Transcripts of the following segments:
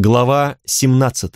Глава 17.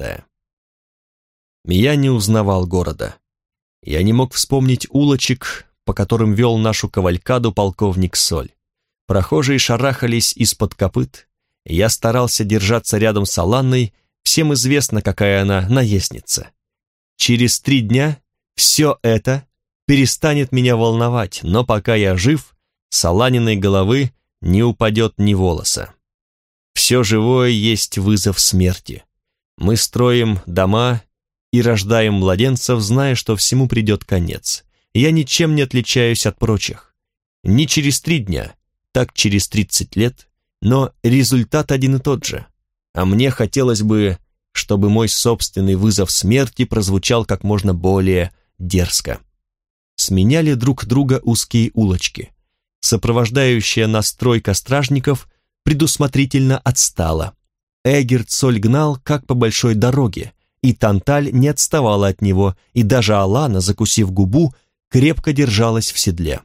Я не узнавал города. Я не мог вспомнить улочек, по которым вел нашу кавалькаду полковник Соль. Прохожие шарахались из-под копыт. Я старался держаться рядом с Аланной, всем известно, какая она наездница. Через 3 дня все это перестанет меня волновать, но пока я жив, с Аланиной головы не упадет ни волоса. Все живое есть вызов смерти. Мы строим дома и рождаем младенцев, зная, что всему придет конец. Я ничем не отличаюсь от прочих. Не через 3 дня, так через 30 лет, но результат один и тот же. А мне хотелось бы, чтобы мой собственный вызов смерти прозвучал как можно более дерзко. Сменяли друг друга узкие улочки. Сопровождающая нас тройка стражников предусмотрительно отстала. Эгерт Соль гнал, как по большой дороге, и Танталь не отставала от него, и даже Алана, закусив губу, крепко держалась в седле.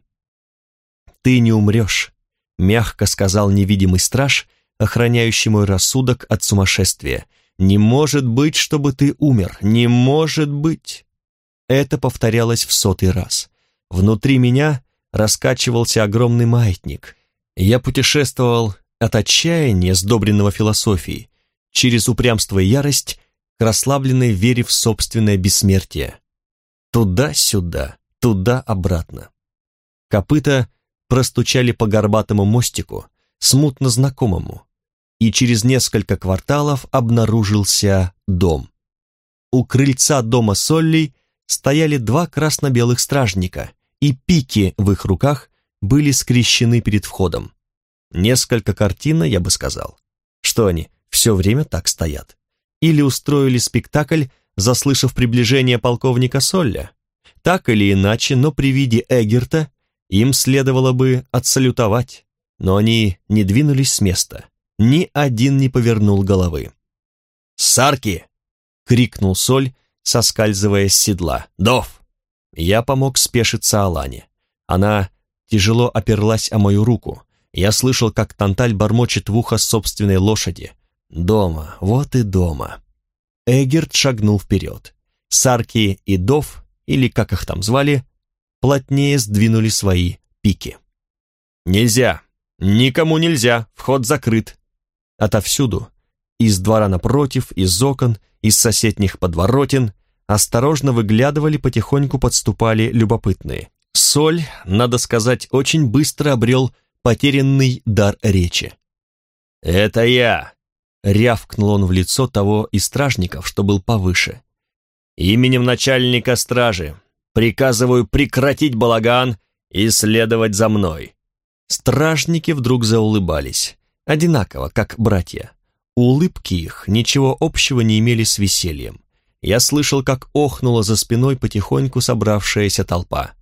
«Ты не умрешь», — мягко сказал невидимый страж, охраняющий мой рассудок от сумасшествия. «Не может быть, чтобы ты умер, не может быть!» Это повторялось в 100-й раз. Внутри меня раскачивался огромный маятник. Я путешествовал от отчаяния, сдобренного философией, через упрямство и ярость, к расслабленной вере в собственное бессмертие. Туда-сюда, туда-обратно. Копыта простучали по горбатому мостику, смутно знакомому, и через несколько кварталов обнаружился дом. У крыльца дома Соллей стояли 2 красно-белых стражника, и пики в их руках были скрещены перед входом. Несколько картинно, я бы сказал. Что они, все время так стоят? Или устроили спектакль, заслышав приближение полковника Солля? Так или иначе, но при виде Эгерта им следовало бы отсалютовать, но они не двинулись с места. Ни один не повернул головы. «Сарки!» — крикнул Соль, соскальзывая с седла. «Дов!» Я помог спешиться Алане. Она тяжело оперлась о мою руку. Я слышал, как Танталь бормочет в ухо собственной лошади. «Дома, вот и дома». Эгерт шагнул вперед. Сарки и Дов, или как их там звали, плотнее сдвинули свои пики. «Нельзя! Никому нельзя! Вход закрыт!» Отовсюду, из двора напротив, из окон, из соседних подворотен, осторожно выглядывали, потихоньку подступали любопытные. Соль, надо сказать, очень быстро обрел потерянный дар речи. «Это я!» — рявкнул он в лицо того из стражников, что был повыше. «Именем начальника стражи приказываю прекратить балаган и следовать за мной». Стражники вдруг заулыбались, одинаково, как братья. Улыбки их ничего общего не имели с весельем. Я слышал, как охнула за спиной потихоньку собравшаяся толпа.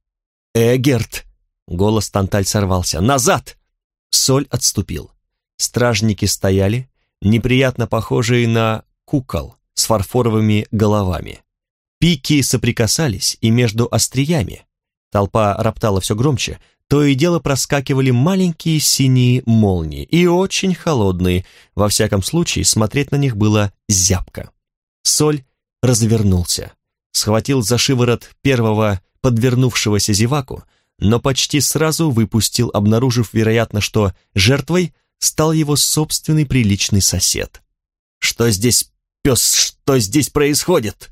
«Эгерт!» — голос Танталь сорвался. «Назад!» Соль отступил. Стражники стояли, неприятно похожие на кукол с фарфоровыми головами. Пики соприкасались и между остриями. Толпа роптала все громче, то и дело проскакивали маленькие синие молнии, и очень холодные, во всяком случае смотреть на них было зябко. Соль развернулся, схватил за шиворот первого подвернувшегося зеваку, но почти сразу выпустил, обнаружив, вероятно, что жертвой стал его собственный приличный сосед. «Что здесь, пес, что здесь происходит?»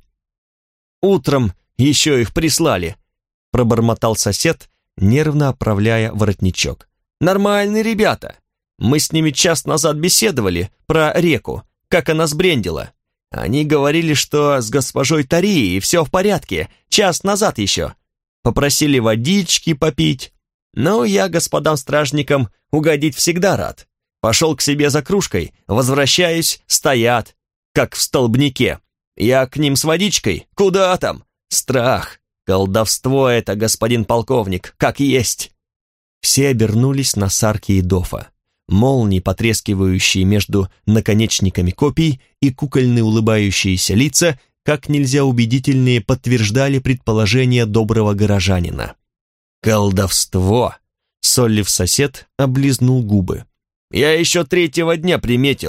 «Утром еще их прислали», — пробормотал сосед, нервно оправляя воротничок. «Нормальные ребята. Мы с ними час назад беседовали про реку, как она сбрендила. Они говорили, что с госпожой Тарией все в порядке, час назад еще. Попросили водички попить. Ну, я господам стражникам угодить всегда рад. Пошел к себе за кружкой, возвращаюсь, стоят, как в столбнике. Я к ним с водичкой, куда там? Страх, колдовство это, господин полковник, как есть». Все обернулись на Сарки и Дофа. Молнии, потрескивающие между наконечниками копий, и кукольные улыбающиеся лица, как нельзя убедительнее подтверждали предположение доброго горожанина. «Колдовство!» — Соллив сосед облизнул губы. «Я еще 3-го дня приметил.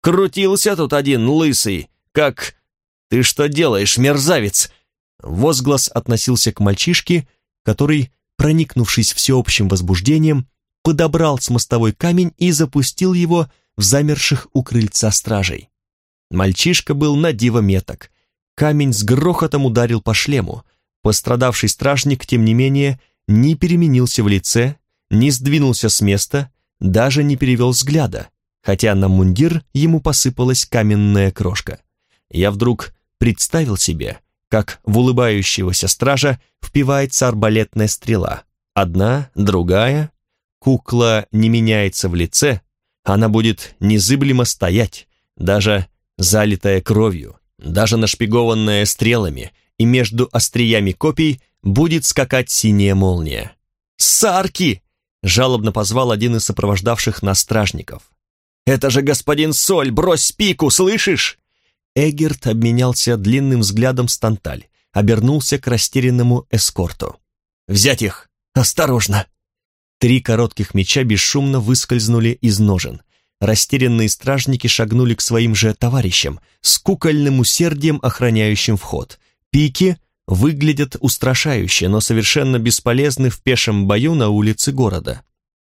Крутился тут один лысый, как... Ты что делаешь, мерзавец?» Возглас относился к мальчишке, который, проникнувшись всеобщим возбуждением, подобрал с мостовой камень и запустил его в замерших у крыльца стражей. Мальчишка был на диво меток. Камень с грохотом ударил по шлему. Пострадавший стражник, тем не менее, не переменился в лице, не сдвинулся с места, даже не перевел взгляда, хотя на мундир ему посыпалась каменная крошка. Я вдруг представил себе, как в улыбающегося стража впивается арбалетная стрела. Одна, другая. Кукла не меняется в лице, она будет незыблемо стоять, даже залитая кровью, даже нашпигованная стрелами, и между остриями копий будет скакать синяя молния. «Сарки!» — жалобно позвал один из сопровождавших нас стражников. «Это же господин Соль, брось пику, слышишь?» Эгерт обменялся длинным взглядом с Танталь, обернулся к растерянному эскорту. «Взять их! Осторожно!» 3 коротких меча бесшумно выскользнули из ножен. Растерянные стражники шагнули к своим же товарищам, с кукольным усердием охраняющим вход. Пики выглядят устрашающе, но совершенно бесполезны в пешем бою на улице города.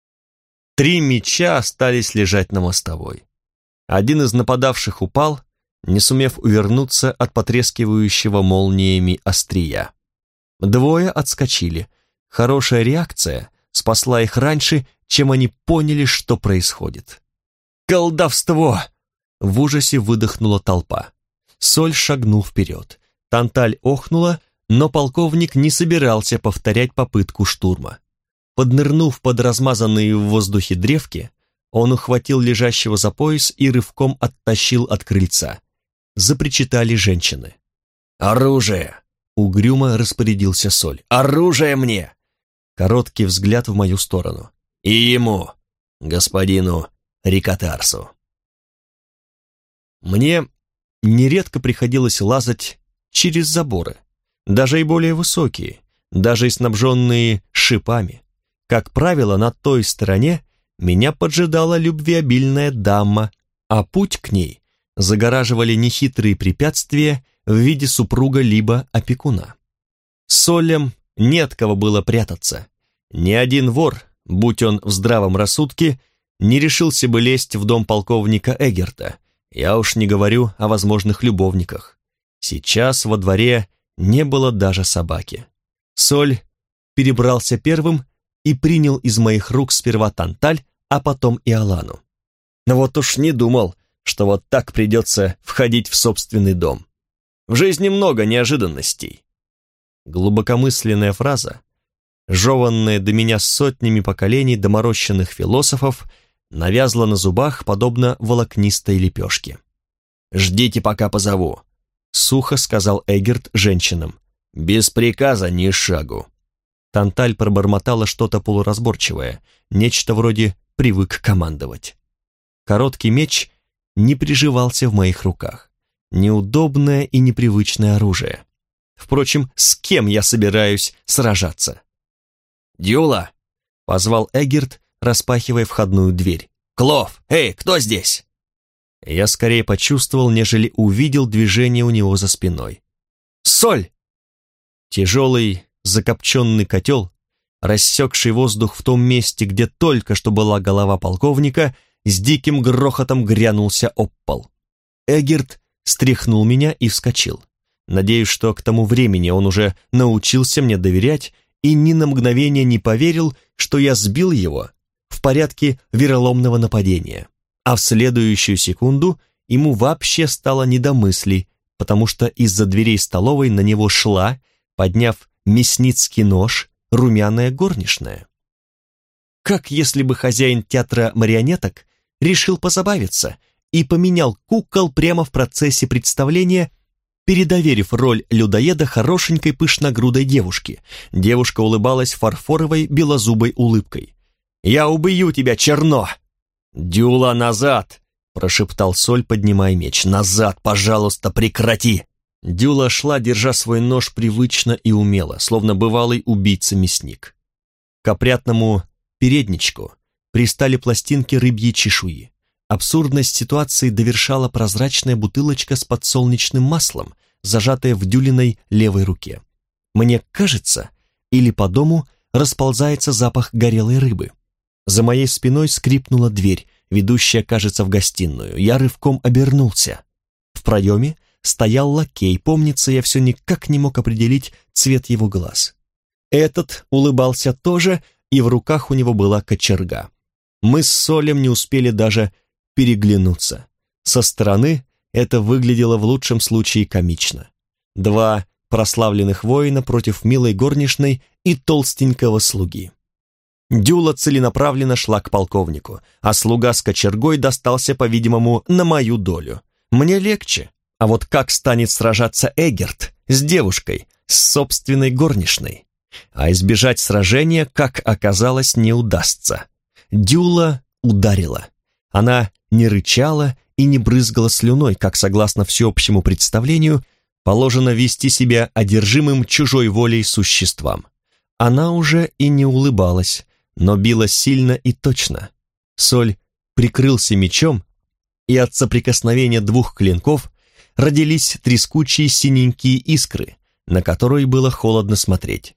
3 меча остались лежать на мостовой. Один из нападавших упал, не сумев увернуться от потрескивающего молниями острия. 2 отскочили. Хорошая реакция спасла их раньше, чем они поняли, что происходит. «Колдовство!» — в ужасе выдохнула толпа. Соль шагнул вперед. Танталь охнула, но полковник не собирался повторять попытку штурма. Поднырнув под размазанные в воздухе древки, он ухватил лежащего за пояс и рывком оттащил от крыльца. Запричитали женщины. «Оружие!» — угрюмо распорядился Соль. «Оружие мне!» Короткий взгляд в мою сторону. «И ему, господину Рикотарсу». Мне нередко приходилось лазать через заборы, даже и более высокие, даже и снабженные шипами. Как правило, на той стороне меня поджидала любвеобильная дама, а путь к ней загораживали нехитрые препятствия в виде супруга либо опекуна. Солем не от кого было прятаться. Ни один вор, будь он в здравом рассудке, не решился бы лезть в дом полковника Эгерта. Я уж не говорю о возможных любовниках. Сейчас во дворе не было даже собаки. Соль перебрался первым и принял из моих рук сперва Танталь, а потом и Алану. Но вот уж не думал, что вот так придется входить в собственный дом. В жизни много неожиданностей. Глубокомысленная фраза, жеванная до меня сотнями поколений доморощенных философов, навязла на зубах, подобно волокнистой лепешке. «Ждите, пока позову», — сухо сказал Эгерт женщинам. «Без приказа ни шагу». Танталь пробормотала что-то полуразборчивое, нечто вроде «привык командовать». Короткий меч не приживался в моих руках. Неудобное и непривычное оружие. Впрочем, с кем я собираюсь сражаться? «Дюла!» — позвал Эгерт, распахивая входную дверь. «Клов! Эй, кто здесь?» Я скорее почувствовал, нежели увидел движение у него за спиной. «Соль!» Тяжелый закопченный котел, рассекший воздух в том месте, где только что была голова полковника, с диким грохотом грянулся об пол. Эгерт стряхнул меня и вскочил. Надеюсь, что к тому времени он уже научился мне доверять и ни на мгновение не поверил, что я сбил его в порядке вероломного нападения. А в следующую секунду ему вообще стало не до мыслей, потому что из-за дверей столовой на него шла, подняв мясницкий нож, румяная горничная. Как если бы хозяин театра марионеток решил позабавиться и поменял кукол прямо в процессе представления, передоверив роль людоеда хорошенькой пышногрудой девушке. Девушка улыбалась фарфоровой белозубой улыбкой. «Я убью тебя, черно!» «Дюла, назад!» — прошептал Соль, поднимая меч. «Назад, пожалуйста, прекрати!» Дюла шла, держа свой нож привычно и умело, словно бывалый убийца-мясник. К опрятному передничку пристали пластинки рыбьей чешуи. Абсурдность ситуации довершала прозрачная бутылочка с подсолнечным маслом, зажатая в Дюлиной левой руке. Мне кажется, или по дому расползается запах горелой рыбы. За моей спиной скрипнула дверь, ведущая, кажется, в гостиную. Я рывком обернулся. В проеме стоял лакей, помнится, я все никак не мог определить цвет его глаз. Этот улыбался тоже, и в руках у него была кочерга. Мы с Солем не успели даже переглянуться. Со стороны это выглядело в лучшем случае комично. Два прославленных воина против милой горничной и толстенького слуги. Дюла целенаправленно шла к полковнику, а слуга с кочергой достался, по-видимому, на мою долю. Мне легче, а вот как станет сражаться Эгерт с девушкой, с собственной горничной? А избежать сражения, как оказалось, не удастся. Дюла ударила. Она не рычала и не брызгала слюной, как, согласно всеобщему представлению, положено вести себя одержимым чужой волей существам. Она уже и не улыбалась, но била сильно и точно. Соль прикрылся мечом, и от соприкосновения двух клинков родились трескучие синенькие искры, на которые было холодно смотреть.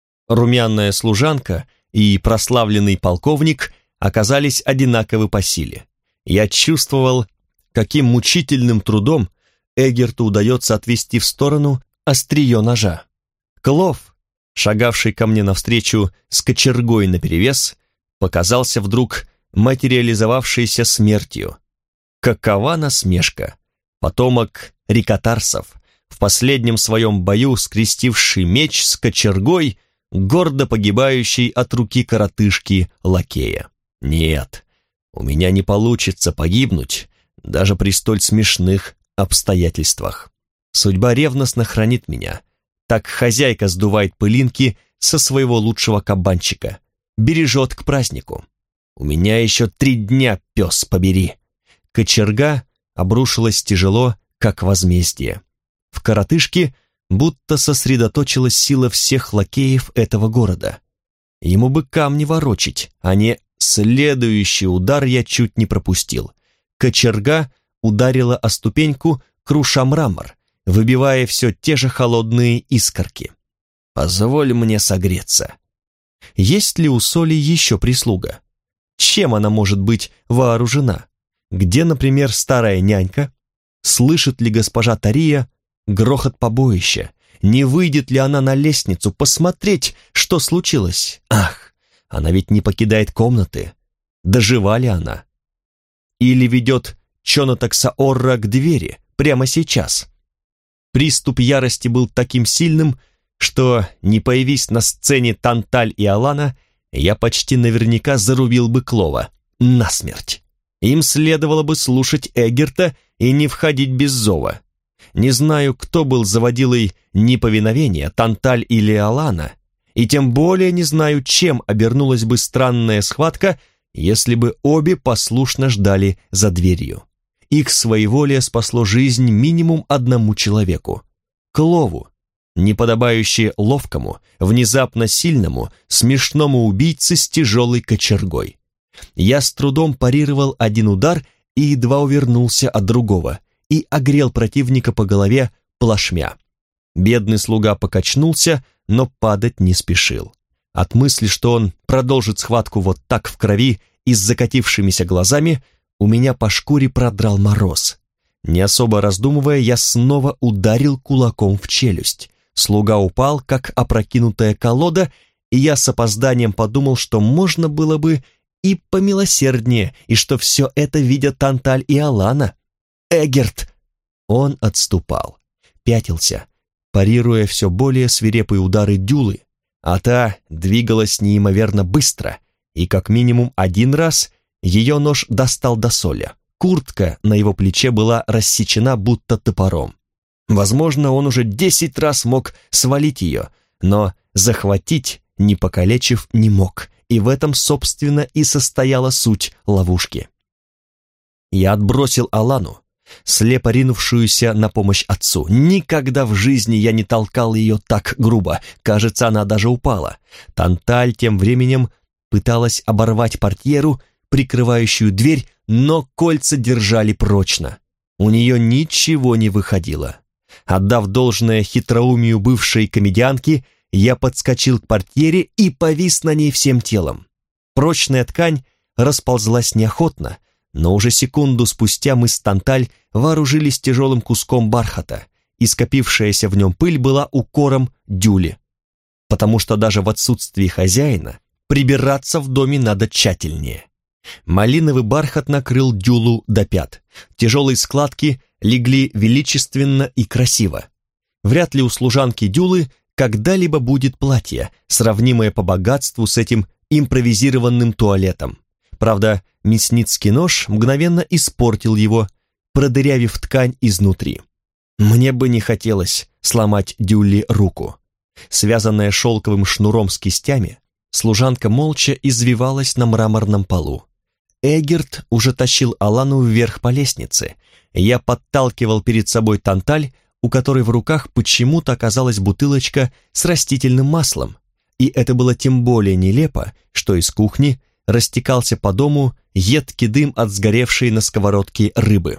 Румяная служанка и прославленный полковник оказались одинаковы по силе. Я чувствовал, каким мучительным трудом Эгерту удается отвести в сторону острие ножа. Клов, шагавший ко мне навстречу с кочергой наперевес, показался вдруг материализовавшейся смертью. Какова насмешка! Потомок рикотарсов, в последнем своем бою скрестивший меч с кочергой, гордо погибающий от руки коротышки лакея. Нет, у меня не получится погибнуть даже при столь смешных обстоятельствах. Судьба ревностно хранит меня. Так хозяйка сдувает пылинки со своего лучшего кабанчика, бережет к празднику. У меня еще 3 дня, пес побери. Кочерга обрушилась тяжело, как возмездие. В коротышке будто сосредоточилась сила всех лакеев этого города. Ему бы камни ворочить, а не следующий удар я чуть не пропустил. Кочерга ударила о ступеньку, круша мрамор, выбивая все те же холодные искорки. Позволь мне согреться. Есть ли у Соли еще прислуга? Чем она может быть вооружена? Где, например, старая нянька? Слышит ли госпожа Тария грохот побоища? Не выйдет ли она на лестницу посмотреть, что случилось? Ах, она ведь не покидает комнаты. Дожива ли она? Или ведет Чонатакса Орра к двери прямо сейчас? Приступ ярости был таким сильным, что, не появись на сцене Танталь и Алана, я почти наверняка зарубил бы Клова насмерть. Им следовало бы слушать Эгерта и не входить без зова. Не знаю, кто был заводилой неповиновения, Танталь или Алана, и тем более не знаю, чем обернулась бы странная схватка, если бы обе послушно ждали за дверью. Их своеволие спасло жизнь минимум одному человеку — Клову, неподобающее ловкому, внезапно сильному, смешному убийце с тяжелой кочергой. Я с трудом парировал один удар и едва увернулся от другого, и огрел противника по голове плашмя. Бедный слуга покачнулся, но падать не спешил. От мысли, что он продолжит схватку вот так в крови и с закатившимися глазами, у меня по шкуре продрал мороз. Не особо раздумывая, я снова ударил кулаком в челюсть. Слуга упал, как опрокинутая колода, и я с опозданием подумал, что можно было бы и помилосерднее, и что все это видят Танталь и Алана. Эгерт! Он отступал, пятился, парируя все более свирепые удары Дюлы, а та двигалась неимоверно быстро, и как минимум один раз ее нож достал до Соля. Куртка на его плече была рассечена будто топором. Возможно, он уже 10 раз мог свалить ее, но захватить, не покалечив, не мог, и в этом, собственно, и состояла суть ловушки. Я отбросил Алану, слепо ринувшуюся на помощь отцу. Никогда в жизни я не толкал ее так грубо, кажется, она даже упала. Танталь тем временем пыталась оборвать портьеру, прикрывающую дверь, но кольца держали прочно. У нее ничего не выходило. Отдав должное хитроумию бывшей комедианки, я подскочил к портьере и повис на ней всем телом. Прочная ткань расползлась неохотно, но уже секунду спустя мы с Танталь вооружились тяжелым куском бархата, и скопившаяся в нем пыль была укором Дюле, потому что даже в отсутствии хозяина прибираться в доме надо тщательнее. Малиновый бархат накрыл Дюлу до пят, тяжелые складки легли величественно и красиво. Вряд ли у служанки Дюлы когда-либо будет платье, сравнимое по богатству с этим импровизированным туалетом. Правда, мясницкий нож мгновенно испортил его, продырявив ткань изнутри. Мне бы не хотелось сломать Дюле руку. Связанная шелковым шнуром с кистями, служанка молча извивалась на мраморном полу. Эгерт уже тащил Алану вверх по лестнице. Я подталкивал перед собой Танталь, у которой в руках почему-то оказалась бутылочка с растительным маслом, и это было тем более нелепо, что из кухни растекался по дому едкий дым от сгоревшей на сковородке рыбы.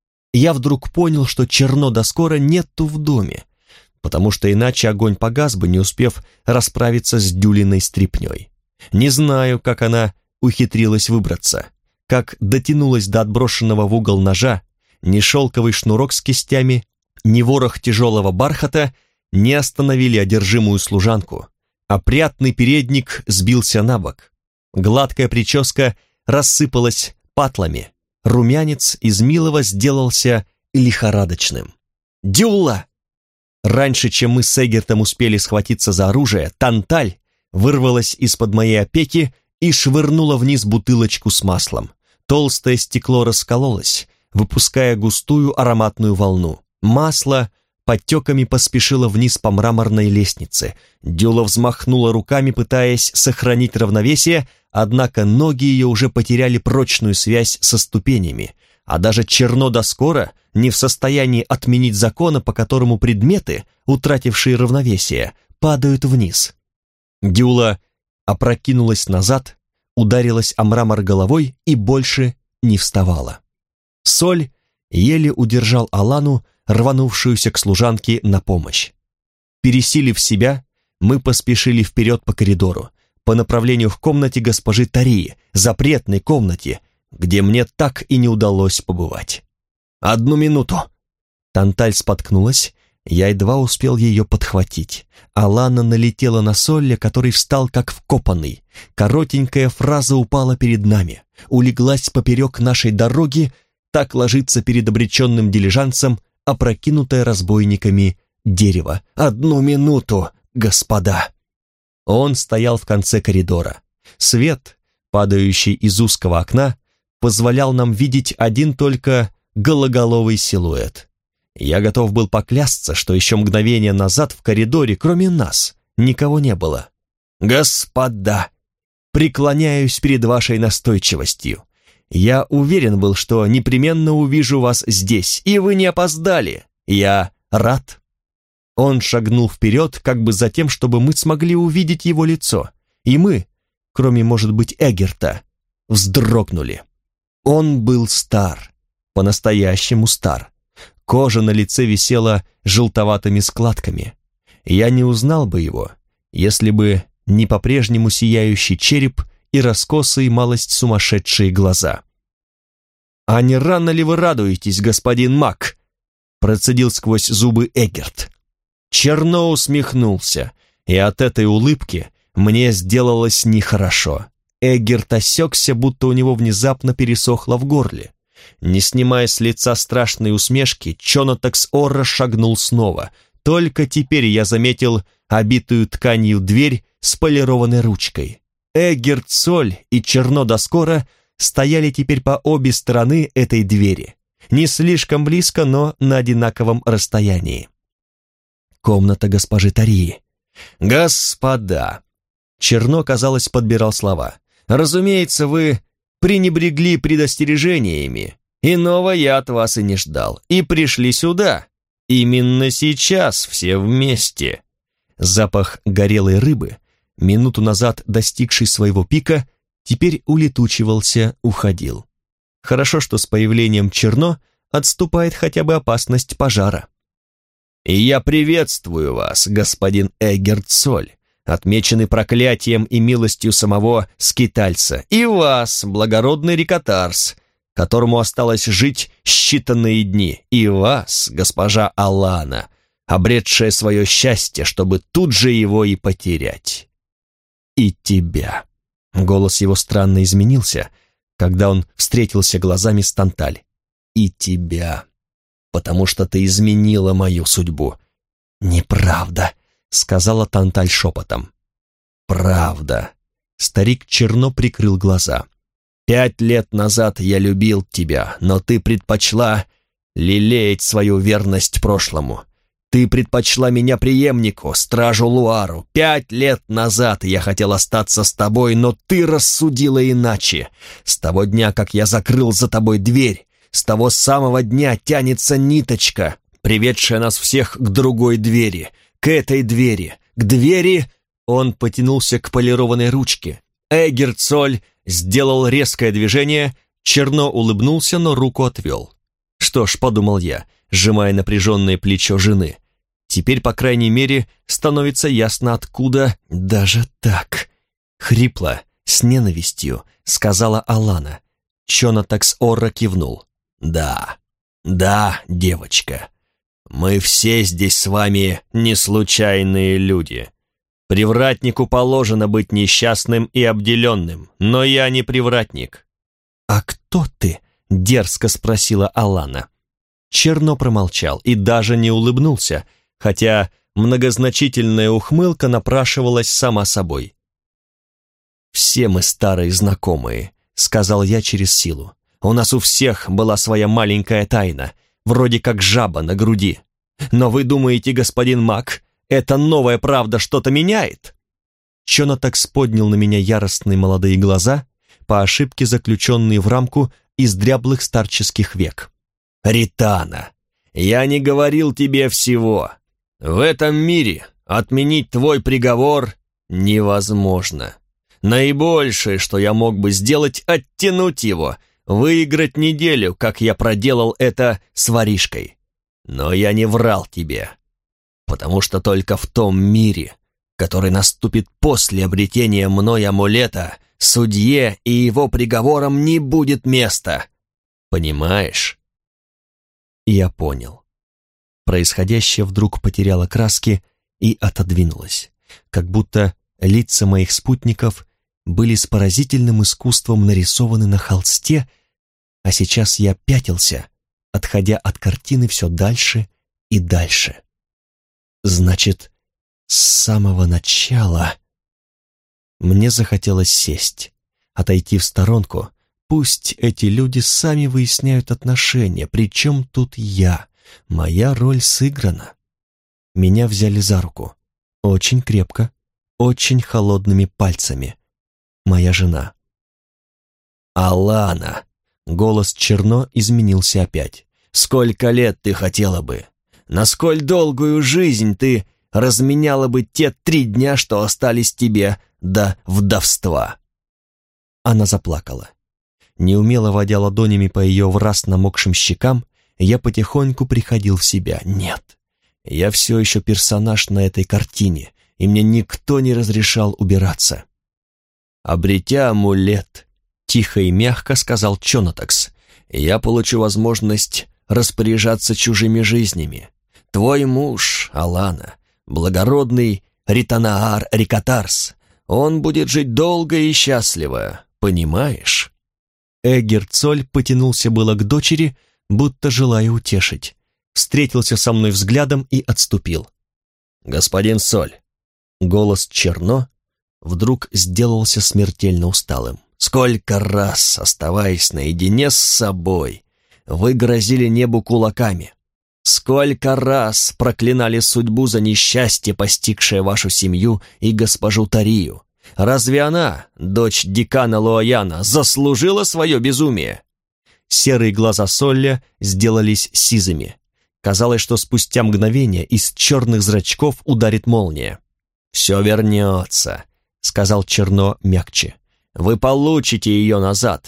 Я вдруг понял, что Черно да Скоро нету в доме, потому что иначе огонь погас бы, не успев расправиться с Дюлиной стряпней. Не знаю, как она ухитрилась выбраться, как дотянулась до отброшенного в угол ножа. Ни шелковый шнурок с кистями, ни ворох тяжелого бархата не остановили одержимую служанку. Опрятный передник сбился на бок. Гладкая прическа рассыпалась патлами. Румянец из милого сделался лихорадочным. «Дюла!» Раньше, чем мы с Эгертом успели схватиться за оружие, Танталь вырвалась из-под моей опеки и швырнула вниз бутылочку с маслом. Толстое стекло раскололось, выпуская густую ароматную волну. Масло подтеками поспешило вниз по мраморной лестнице. Дюла взмахнула руками, пытаясь сохранить равновесие, однако ноги ее уже потеряли прочную связь со ступенями, а даже Черно да Скоро не в состоянии отменить закона, по которому предметы, утратившие равновесие, падают вниз. Дюла опрокинулась назад, ударилась о мрамор головой и больше не вставала. Соль еле удержал Алану, рванувшуюся к служанке на помощь. Пересилив себя, мы поспешили вперед по коридору, по направлению к комнате госпожи Тарии, запретной комнате, где мне так и не удалось побывать. «Одну минуту!» Танталь споткнулась, я едва успел ее подхватить. Алана налетела на Солля, который встал как вкопанный. Коротенькая фраза упала перед нами, улеглась поперек нашей дороги, так ложится перед обреченным дилижансом опрокинутое разбойниками дерево. «Одну минуту, господа!» Он стоял в конце коридора. Свет, падающий из узкого окна, позволял нам видеть один только гологоловый силуэт. Я готов был поклясться, что еще мгновение назад в коридоре, кроме нас, никого не было. «Господа, преклоняюсь перед вашей настойчивостью. Я уверен был, что непременно увижу вас здесь, и вы не опоздали. Я рад». Он шагнул вперед, как бы за тем, чтобы мы смогли увидеть его лицо, и мы, кроме, может быть, Эгерта, вздрогнули. Он был стар, по-настоящему стар. Кожа на лице висела желтоватыми складками. Я не узнал бы его, если бы не по-прежнему сияющий череп и раскосые, малость сумасшедшие глаза. «А не рано ли вы радуетесь, господин Мак?» процедил сквозь зубы Эгерт. Черно усмехнулся, и от этой улыбки мне сделалось нехорошо. Эгерт осекся, будто у него внезапно пересохло в горле. Не снимая с лица страшной усмешки, Чонотакс Орра шагнул снова. Только теперь я заметил обитую тканью дверь с полированной ручкой. Эгерт Соль и Черно да Скоро стояли теперь по обе стороны этой двери. Не слишком близко, но на одинаковом расстоянии. Комната госпожи Тарии. «Господа!» Черно, казалось, подбирал слова. «Разумеется, вы пренебрегли предостережениями. Иного я от вас и не ждал. И пришли сюда. Именно сейчас все вместе». Запах горелой рыбы, минуту назад достигший своего пика, теперь улетучивался, уходил. Хорошо, что с появлением Черно отступает хотя бы опасность пожара. «И я приветствую вас, господин Эггерт-Соль, отмеченный проклятием и милостью самого скитальца, и вас, благородный Рикотарс, которому осталось жить считанные дни, и вас, госпожа Алана, обретшая свое счастье, чтобы тут же его и потерять. И тебя». Голос его странно изменился, когда он встретился глазами с Танталь. «И тебя, потому что ты изменила мою судьбу». «Неправда», — сказала Танталь шепотом. «Правда». Старик Черно прикрыл глаза. 5 лет назад я любил тебя, но ты предпочла лелеять свою верность прошлому. Ты предпочла меня преемнику, стражу Луару. 5 лет назад я хотел остаться с тобой, но ты рассудила иначе. С того дня, как я закрыл за тобой дверь, с того самого дня тянется ниточка, приведшая нас всех к другой двери, к этой двери, к двери. Он потянулся к полированной ручке. Эггерт-Соль сделал резкое движение, Черно улыбнулся, но руку отвел. «Что ж», — подумал я, сжимая напряженное плечо жены, «теперь, по крайней мере, становится ясно, откуда даже так». Хрипло, с ненавистью, сказала Алана. Чонатакс Орра кивнул. «Да, да, девочка, мы все здесь с вами не случайные люди. Привратнику положено быть несчастным и обделенным, но я не привратник». «А кто ты?» — дерзко спросила Алана. Черно промолчал и даже не улыбнулся, хотя многозначительная ухмылка напрашивалась сама собой. «Все мы старые знакомые», — сказал я через силу. «У нас у всех была своя маленькая тайна, вроде как жаба на груди. Но вы думаете, господин Мак, эта новая правда что-то меняет?» Чонатакс поднял на меня яростные молодые глаза, по ошибке заключенные в рамку из дряблых старческих век. «Ритана, я не говорил тебе всего. В этом мире отменить твой приговор невозможно. Наибольшее, что я мог бы сделать, оттянуть его, выиграть неделю, как я проделал это с воришкой. Но я не врал тебе, потому что только в том мире, который наступит после обретения мной амулета, судье и его приговорам не будет места. Понимаешь?» И я понял. Происходящее вдруг потеряло краски и отодвинулось, как будто лица моих спутников были с поразительным искусством нарисованы на холсте, а сейчас я пятился, отходя от картины все дальше и дальше. Значит, с самого начала... Мне захотелось сесть, отойти в сторонку. Пусть эти люди сами выясняют отношения, причем тут я. Моя роль сыграна. Меня взяли за руку. Очень крепко, очень холодными пальцами. Моя жена. «Алана!» Голос Черно изменился опять. «Сколько лет ты хотела бы? На сколь долгую жизнь ты разменяла бы те 3 дня, что остались тебе до вдовства?» Она заплакала. Неумело водя ладонями по ее враз намокшим щекам, я потихоньку приходил в себя. Нет, я все еще персонаж на этой картине, и мне никто не разрешал убираться. «Обретя амулет», — тихо и мягко сказал Чонатакс, «я получу возможность распоряжаться чужими жизнями. Твой муж, Алана, благородный Ританаар Рикотарс, он будет жить долго и счастливо, понимаешь?» Эггерт-Соль потянулся было к дочери, будто желая утешить. Встретился со мной взглядом и отступил. «Господин Соль», голос Черно вдруг сделался смертельно усталым. «Сколько раз, оставаясь наедине с собой, вы грозили небу кулаками. Сколько раз проклинали судьбу за несчастье, постигшее вашу семью и госпожу Тарию. Разве она, дочь декана Лояна, заслужила свое безумие?» Серые глаза Солля сделались сизыми. Казалось, что спустя мгновение из черных зрачков ударит молния. «Все вернется», — сказал Черно мягче. «Вы получите ее назад.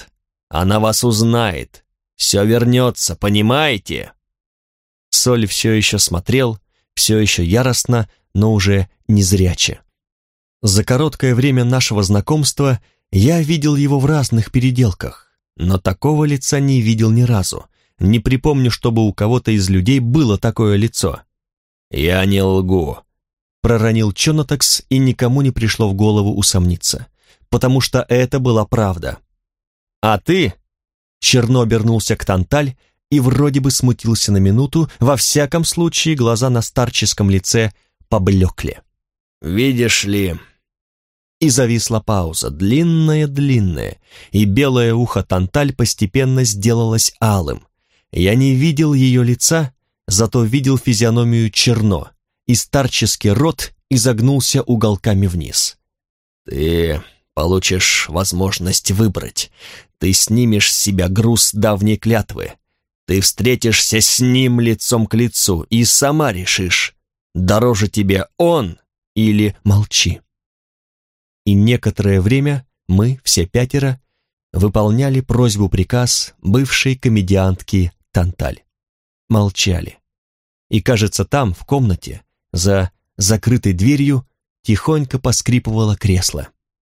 Она вас узнает. Все вернется, понимаете?» Соль все еще смотрел, все еще яростно, но уже незряче. За короткое время нашего знакомства я видел его в разных переделках, но такого лица не видел ни разу. Не припомню, чтобы у кого-то из людей было такое лицо. «Я не лгу», — проронил Чонотакс, и никому не пришло в голову усомниться, потому что это была правда. «А ты?» — Черно обернулся к Танталь и вроде бы смутился на минуту, во всяком случае глаза на старческом лице поблекли. «Видишь ли...» И зависла пауза, длинная-длинная, и белое ухо Танталь постепенно сделалось алым. Я не видел ее лица, зато видел физиономию Черно, и старческий рот изогнулся уголками вниз. «Ты получишь возможность выбрать. Ты снимешь с себя груз давней клятвы. Ты встретишься с ним лицом к лицу и сама решишь, дороже тебе он или молчи». И некоторое время мы, все пятеро, выполняли просьбу-приказ бывшей комедиантки Танталь. Молчали. И, кажется, там, в комнате, за закрытой дверью, тихонько поскрипывало кресло.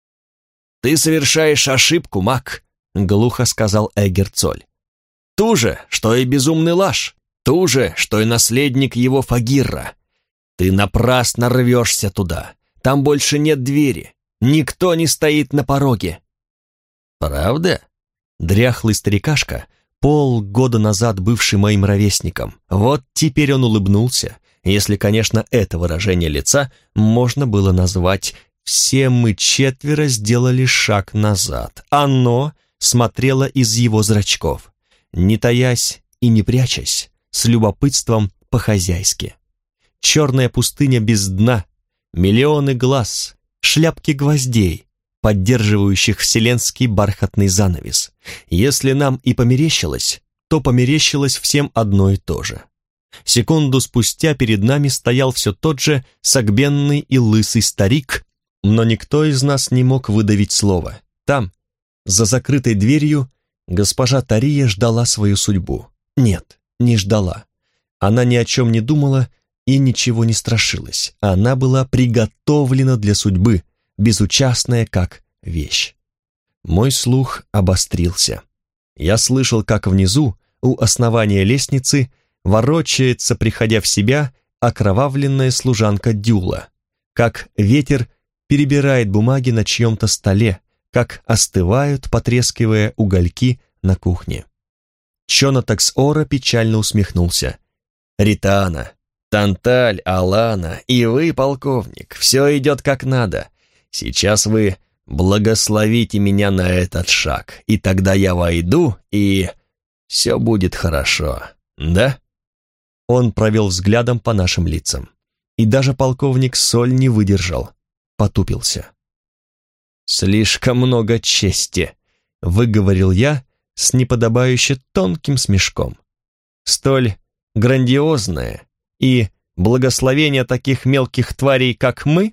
«Ты совершаешь ошибку, маг», — глухо сказал Эггерцоль. «Ту же, что и безумный Лаш, ту же, что и наследник его Фагирра. Ты напрасно рвешься туда, там больше нет двери, никто не стоит на пороге». «Правда?» Дряхлый старикашка, полгода назад бывший моим ровесником, вот теперь он улыбнулся, если, конечно, это выражение лица можно было назвать «все мы четверо сделали шаг назад». Оно смотрело из его зрачков, не таясь и не прячась, с любопытством по-хозяйски. Черная пустыня без дна, миллионы глаз, шляпки гвоздей, поддерживающих вселенский бархатный занавес. Если нам и померещилось, то померещилось всем одно и то же. Секунду спустя перед нами стоял все тот же согбенный и лысый старик, но никто из нас не мог выдавить слова. Там, за закрытой дверью, госпожа Тария ждала свою судьбу. Нет, не ждала. Она ни о чем не думала и ничего не страшилась. Она была приготовлена для судьбы, безучастная как вещь. Мой слух обострился. Я слышал, как внизу, у основания лестницы, ворочается, приходя в себя, окровавленная служанка Дюла, как ветер перебирает бумаги на чьем-то столе, как остывают, потрескивая угольки на кухне. Чонотакс Ора печально усмехнулся. «Ритана, Танталь, Алана и вы, полковник, все идет как надо. Сейчас вы благословите меня на этот шаг, и тогда я войду, и все будет хорошо, да?» Он провел взглядом по нашим лицам, и даже полковник Соль не выдержал, потупился. «Слишком много чести», — выговорил я с неподобающе тонким смешком. «Столь грандиозное и благословение таких мелких тварей, как мы?»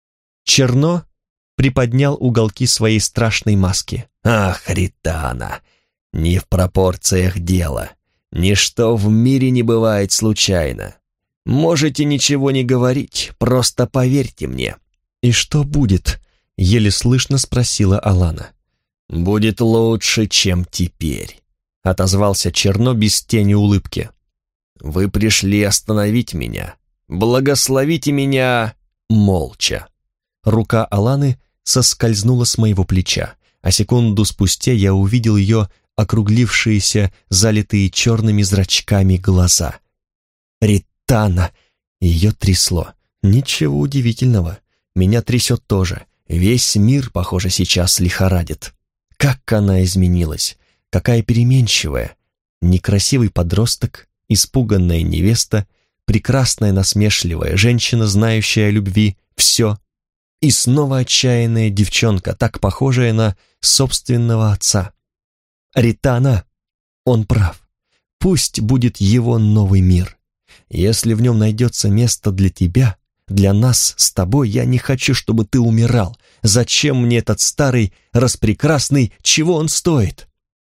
Черно приподнял уголки своей страшной маски. «Ах, Ритана, не в пропорциях дело. Ничто в мире не бывает случайно. Можете ничего не говорить, просто поверьте мне». «И что будет?» — еле слышно спросила Алана. «Будет лучше, чем теперь», — отозвался Черно без тени улыбки. «Вы пришли остановить меня. Благословите меня молча». Рука Аланы соскользнула с моего плеча, а секунду спустя я увидел ее округлившиеся, залитые черными зрачками глаза. «Ритана!» Ее трясло. Ничего удивительного. Меня трясет тоже. Весь мир, похоже, сейчас лихорадит. Как она изменилась! Какая переменчивая! Некрасивый подросток, испуганная невеста, прекрасная насмешливая женщина, знающая о любви, все. И снова отчаянная девчонка, так похожая на собственного отца. Ритана, он прав. Пусть будет его новый мир. Если в нем найдется место для тебя, для нас с тобой, я не хочу, чтобы ты умирал. Зачем мне этот старый, распрекрасный, чего он стоит?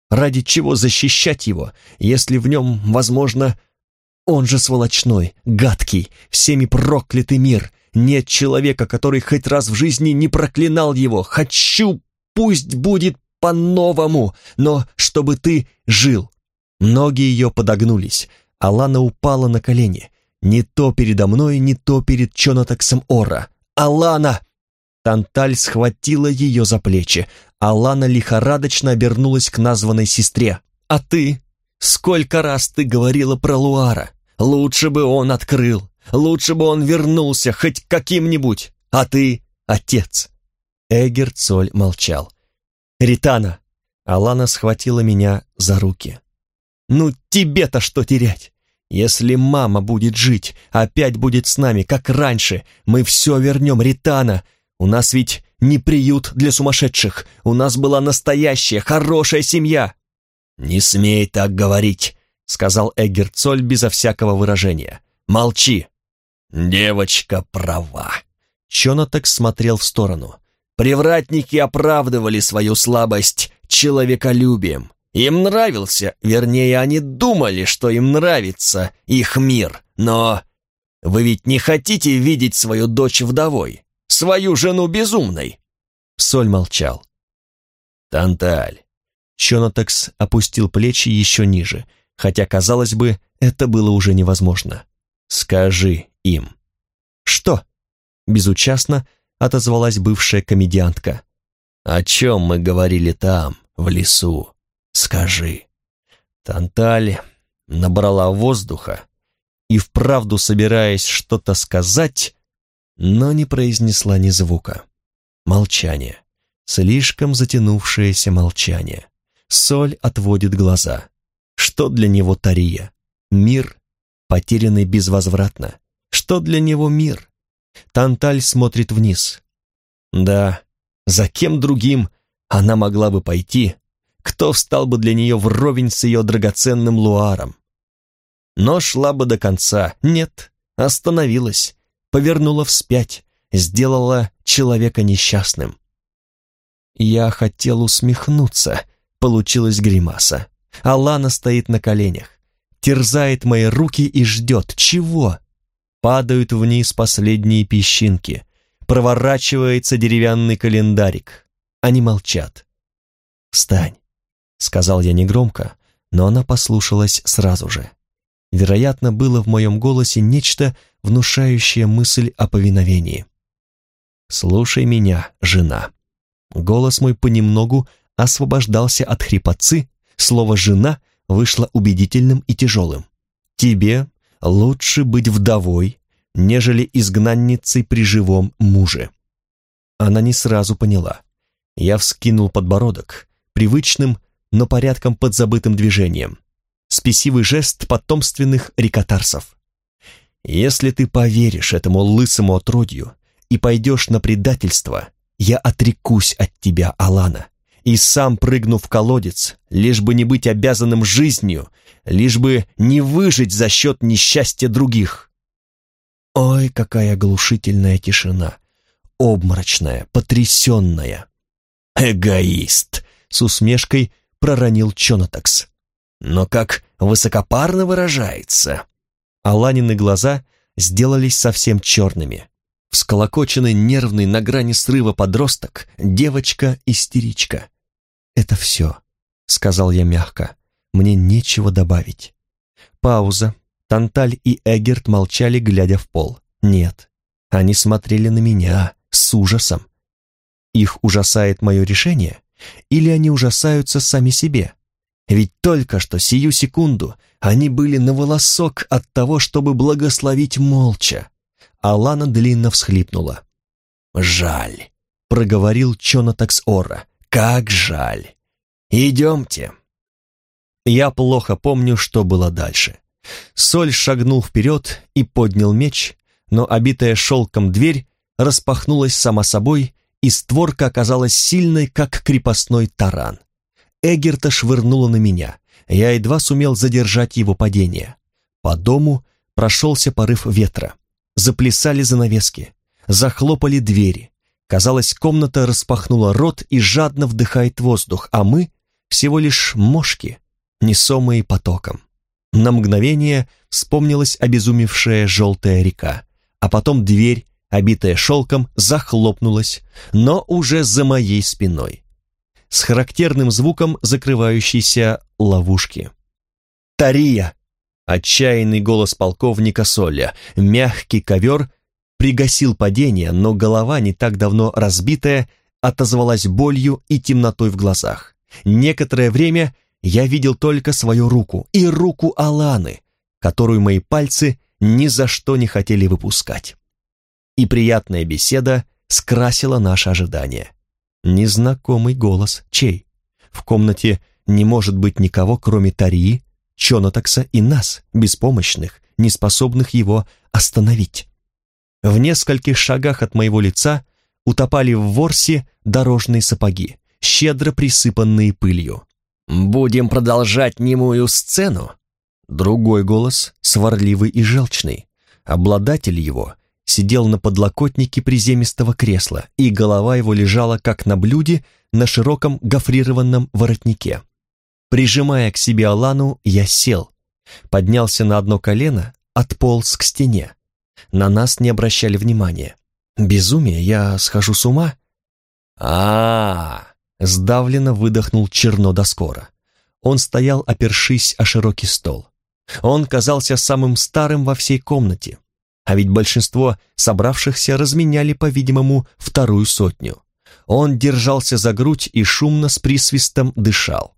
Ради чего защищать его, если в нем, возможно, он же сволочной, гадкий, всеми проклятый мир? Нет человека, который хоть раз в жизни не проклинал его. Хочу, пусть будет по-новому, но чтобы ты жил. Ноги ее подогнулись, Алана упала на колени. Не то передо мной, не то перед Чонатаксом Ора. «Алана!» Танталь схватила ее за плечи. Алана лихорадочно обернулась к названной сестре. «А ты? Сколько раз ты говорила про Луара? Лучше бы он открыл, лучше бы он вернулся хоть каким-нибудь. А ты, отец?» Эгерт Соль молчал. «Ритана!» Алана схватила меня за руки. «Ну тебе-то что терять? Если мама будет жить, опять будет с нами, как раньше, мы все вернем, Ритана. У нас ведь не приют для сумасшедших, у нас была настоящая, хорошая семья». «Не смей так говорить», — сказал Эгерт Соль безо всякого выражения. «Молчи». «Девочка права». Чонатакс смотрел в сторону. «Привратники оправдывали свою слабость человеколюбием. Им нравился, вернее, они думали, что им нравится их мир. Но вы ведь не хотите видеть свою дочь вдовой, свою жену безумной?» Соль молчал. «Танталь». Чонатакс опустил плечи еще ниже, хотя, казалось бы, это было уже невозможно. «Скажи им». «Что?» — безучастно отозвалась бывшая комедиантка. «О чем мы говорили там, в лесу? Скажи». Танталь набрала воздуха и, вправду собираясь что-то сказать, но не произнесла ни звука. Молчание. Слишком затянувшееся молчание. Соль отводит глаза. Что для него Тария? Мир, потерянный безвозвратно. Что для него мир? Танталь смотрит вниз. Да, за кем другим она могла бы пойти? Кто встал бы для нее вровень с ее драгоценным Луаром? Но шла бы до конца. Нет, остановилась, повернула вспять, сделала человека несчастным. Я хотел усмехнуться, получилась гримаса. Алана стоит на коленях, терзает мои руки и ждет. Чего? Падают вниз последние песчинки, проворачивается деревянный календарик. Они молчат. «Встань», — сказал я негромко, но она послушалась сразу же. Вероятно, было в моем голосе нечто, внушающее мысль о повиновении. «Слушай меня, жена». Голос мой понемногу освобождался от хрипотцы, слово «жена» вышло убедительным и тяжелым. «Тебе лучше быть вдовой, нежели изгнанницей при живом муже». Она не сразу поняла. Я вскинул подбородок, привычным, но порядком подзабытым движением. Спесивый жест потомственных рикотарсов. «Если ты поверишь этому лысому отродью и пойдешь на предательство, я отрекусь от тебя, Алана, и сам прыгну в колодец, лишь бы не быть обязанным жизнью, лишь бы не выжить за счет несчастья других». Ой, какая оглушительная тишина, обморочная, потрясенная. «Эгоист!» — с усмешкой проронил Чонатакс. «Но как высокопарно выражается!» Аланины глаза сделались совсем черными. Всколокоченный, нервный, на грани срыва подросток, девочка-истеричка. «Это все», — сказал я мягко, — «мне нечего добавить». Пауза. Танталь и Эгерт молчали, глядя в пол. Нет, они смотрели на меня с ужасом. Их ужасает мое решение? Или они ужасаются сами себе? Ведь только что, сию секунду, они были на волосок от того, чтобы благословить молча. Алана длинно всхлипнула. «Жаль», — проговорил Чонатакс Ора, — «как жаль. Идемте». Я плохо помню, что было дальше. Соль шагнул вперед и поднял меч, но обитая шелком дверь распахнулась сама собой, и створка оказалась сильной, как крепостной таран. Эгерта швырнуло на меня, я едва сумел задержать его падение. По дому прошелся порыв ветра, заплясали занавески, захлопали двери. Казалось, комната распахнула рот и жадно вдыхает воздух, а мы всего лишь мошки, несомые потоком. На мгновение вспомнилась обезумевшая желтая река, а потом дверь, обитая шелком, захлопнулась, но уже за моей спиной, с характерным звуком закрывающейся ловушки. «Тария!» — отчаянный голос полковника Соля. Мягкий ковер пригасил падение, но голова, не так давно разбитая, отозвалась болью и темнотой в глазах. Некоторое время я видел только свою руку и руку Аланы, которую мои пальцы ни за что не хотели выпускать. И приятная беседа скрасила наше ожидание. Незнакомый голос. Чей? В комнате не может быть никого, кроме Тарии, Чонотакса и нас, беспомощных, неспособных его остановить. В нескольких шагах от моего лица утопали в ворсе дорожные сапоги, щедро присыпанные пылью. «Будем продолжать немую сцену?» Другой голос, сварливый и желчный. Обладатель его сидел на подлокотнике приземистого кресла, и голова его лежала, как на блюде, на широком гофрированном воротнике. Прижимая к себе Алану, я сел, поднялся на одно колено, отполз к стене. На нас не обращали внимания. Безумие, я схожу с ума? Сдавленно выдохнул Чернодоскора. Он стоял, опершись о широкий стол. Он казался самым старым во всей комнате, а ведь большинство собравшихся разменяли, по-видимому, 200. Он держался за грудь и шумно с присвистом дышал.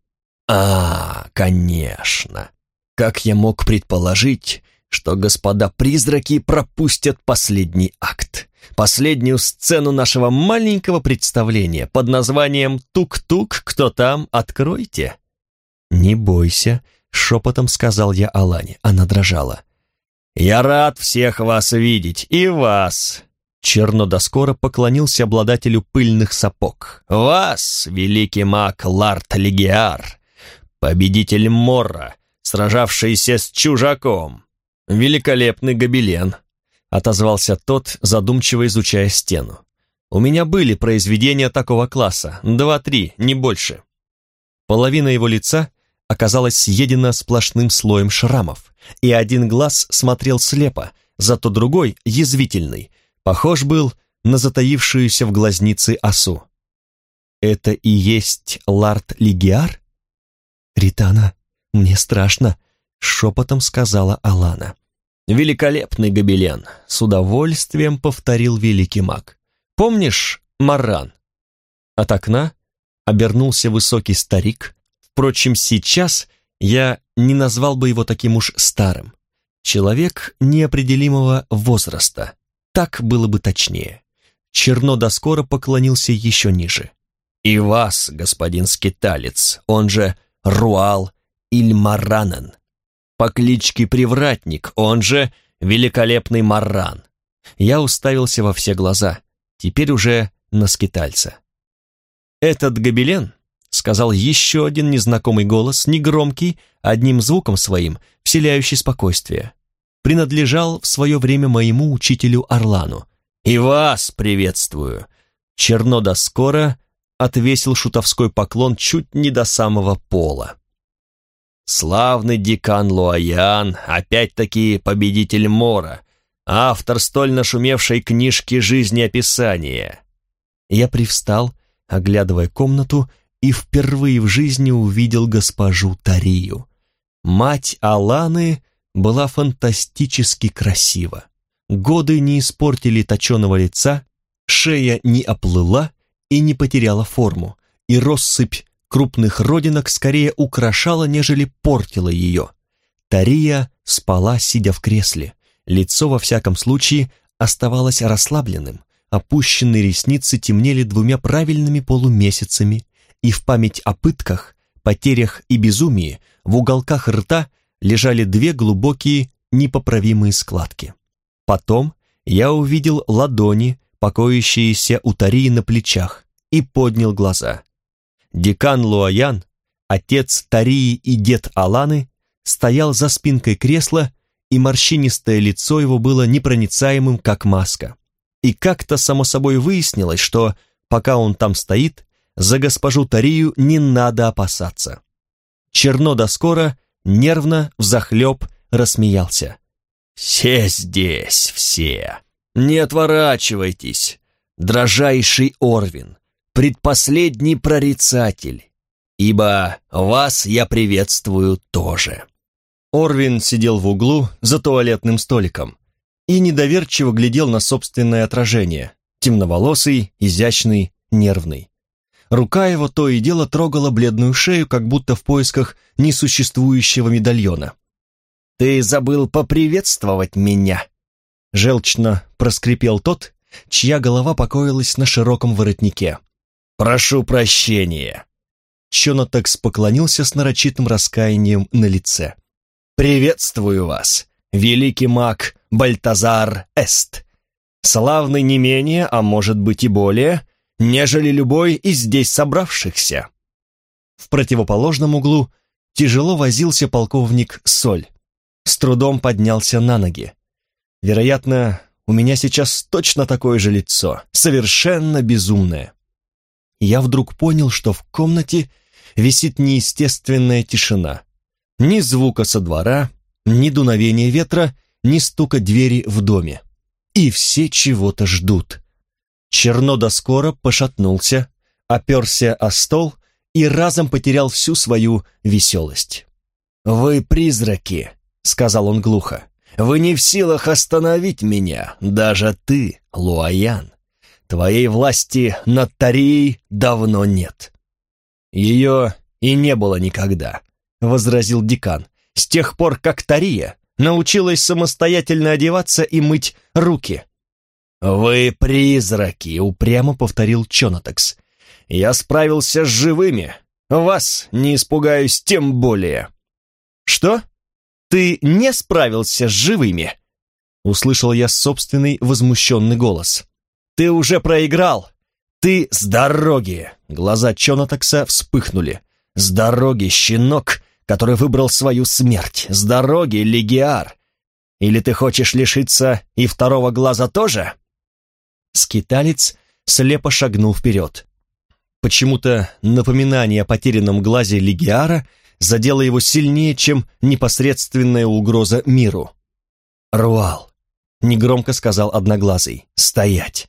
Конечно! Как я мог предположить, что господа-призраки пропустят последний акт, последнюю сцену нашего маленького представления под названием «Тук-тук, кто там, откройте». «Не бойся», — шепотом сказал я Алане. Она дрожала. «Я рад всех вас видеть, и вас!» Чернодоскора поклонился обладателю пыльных сапог. «Вас, великий маг Ларт Лигиар, победитель Морра, сражавшийся с чужаком. Великолепный гобелен», — отозвался тот, задумчиво изучая стену. «У меня были произведения такого класса, 2-3, не больше». Половина его лица оказалась съедена сплошным слоем шрамов, и один глаз смотрел слепо, зато другой, язвительный, похож был на затаившуюся в глазнице осу. «Это и есть Ларт Лигиар?» «Ритана, мне страшно», — шепотом сказала Алана. «Великолепный гобелен», — с удовольствием повторил великий маг. «Помнишь Марран?» От окна обернулся высокий старик. Впрочем, сейчас я не назвал бы его таким уж старым. Человек неопределимого возраста. Так было бы точнее. Чернодоскора поклонился еще ниже. «И вас, господин скиталец, он же Руал Ильмаранен, по кличке Привратник, он же Великолепный Марран». Я уставился во все глаза, теперь уже на скитальца. «Этот гобелен», — сказал еще один незнакомый голос, негромкий, одним звуком своим, вселяющий спокойствие, принадлежал в свое время моему учителю Орлану. «И вас приветствую!» Чернодоскора отвесил шутовской поклон чуть не до самого пола. «Славный декан Луаян, опять-таки победитель Мора, автор столь нашумевшей книжки «Жизнеописание». Я привстал, оглядывая комнату, и впервые в жизни увидел госпожу Тарию. Мать Аланы была фантастически красива. Годы не испортили точеного лица, шея не оплыла и не потеряла форму, и россыпь крупных родинок скорее украшала, нежели портила ее. Тария спала, сидя в кресле. Лицо, во всяком случае, оставалось расслабленным, опущенные ресницы темнели 2 правильными полумесяцами, и в память о пытках, потерях и безумии в уголках рта лежали 2 глубокие, непоправимые складки. Потом я увидел ладони, покоящиеся у Тарии на плечах, и поднял глаза. Декан Луаян, отец Тарии и дед Аланы, стоял за спинкой кресла, и морщинистое лицо его было непроницаемым, как маска. И как-то само собой выяснилось, что, пока он там стоит, за госпожу Тарию не надо опасаться. Черно да скоро нервно взахлеб рассмеялся. «Все здесь, все! Не отворачивайтесь, дрожайший Орвин, предпоследний прорицатель, ибо вас я приветствую тоже». Орвин сидел в углу за туалетным столиком и недоверчиво глядел на собственное отражение, темноволосый, изящный, нервный. Рука его то и дело трогала бледную шею, как будто в поисках несуществующего медальона. «Ты забыл поприветствовать меня?» Желчно проскрипел тот, чья голова покоилась на широком воротнике. «Прошу прощения!» Чонотекс поклонился с нарочитым раскаянием на лице. «Приветствую вас, великий маг Бальтазар Эст, славный не менее, а может быть и более, нежели любой из здесь собравшихся». В противоположном углу тяжело возился полковник Соль, с трудом поднялся на ноги. Вероятно, у меня сейчас точно такое же лицо, совершенно безумное. Я вдруг понял, что в комнате висит неестественная тишина. Ни звука со двора, ни дуновения ветра, ни стука двери в доме. И все чего-то ждут. Черно да скоро пошатнулся, оперся о стол и разом потерял всю свою веселость. «Вы призраки», — сказал он глухо. «Вы не в силах остановить меня, даже ты, Луаян. Твоей власти над Тарией давно нет». «Ее и не было никогда», — возразил декан, «с тех пор, как Тария научилась самостоятельно одеваться и мыть руки». «Вы призраки», — упрямо повторил Чонотекс. «Я справился с живыми, вас не испугаюсь тем более». «Что? Ты не справился с живыми?» Услышал я собственный возмущенный голос. «Ты уже проиграл! Ты с дороги!» Глаза Чонотекса вспыхнули. «С дороги, щенок, который выбрал свою смерть! С дороги, Легиар! Или ты хочешь лишиться и второго глаза тоже?» Скиталец слепо шагнул вперед. Почему-то напоминание о потерянном глазе Легиара задело его сильнее, чем непосредственная угроза миру. «Руал», — негромко сказал Одноглазый, — «стоять».